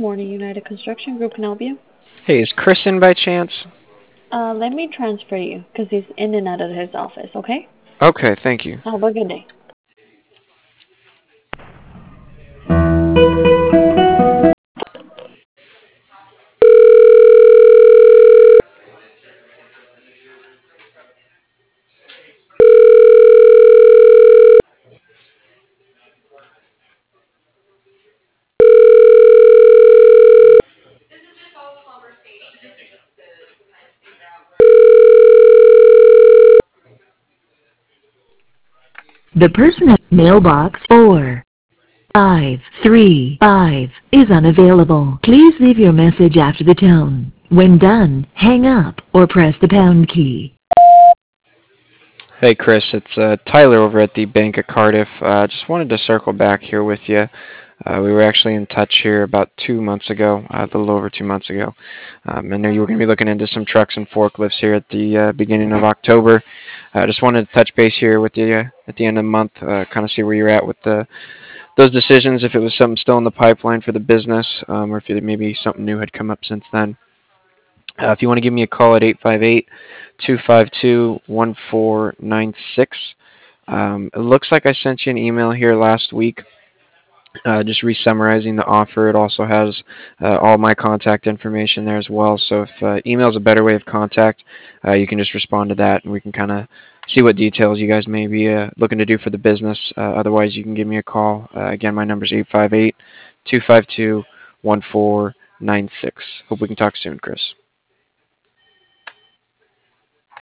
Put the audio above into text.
morning, United Construction Group. Can I help you? Hey, is Chris in by chance? Let me transfer you because he's in and out of his office, okay? Okay, thank you. Have a good day. The person at mailbox 4535 is unavailable. Please leave your message after the tone. When done, hang up or press the pound key. Hey, Chris, it's Tyler over at the Bank of Cardiff. Just wanted to circle back here with you. We were actually in touch here about 2 months ago, a little over 2 months ago. I know you were going to be looking into some trucks and forklifts here at the beginning of October. I just wanted to touch base here with you at the end of the month, kind of see where you're at with those decisions, if it was something still in the pipeline for the business, or if maybe something new had come up since then. If you want to give me a call at 858-252-1496. It looks like I sent you an email here last week, just re-summarizing the offer. It also has all my contact information there as well. So if email is a better way of contact, you can just respond to that, and we can kind of see what details you guys may be looking to do for the business. Otherwise, you can give me a call. Again, my number is 858-252-1496. Hope we can talk soon, Chris.